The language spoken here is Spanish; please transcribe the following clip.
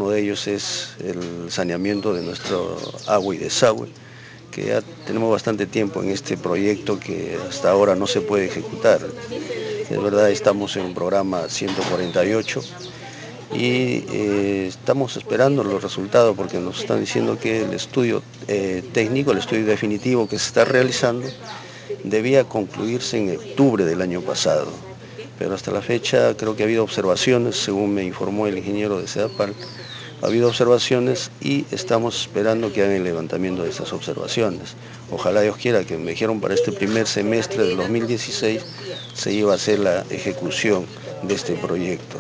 Uno de ellos es el saneamiento de nuestro agua y desagüe, que ya tenemos bastante tiempo en este proyecto que hasta ahora no se puede ejecutar. De verdad estamos en un programa 148 y estamos esperando los resultados porque nos están diciendo que el estudio técnico, el estudio definitivo que se está realizando debía concluirse en octubre del año pasado, pero hasta la fecha creo que ha habido observaciones, según me informó el ingeniero de SEDAPAL, ha habido observaciones y estamos esperando que hagan el levantamiento de estas observaciones. Ojalá Dios quiera, que me dijeron para este primer semestre del 2016 se iba a hacer la ejecución de este proyecto.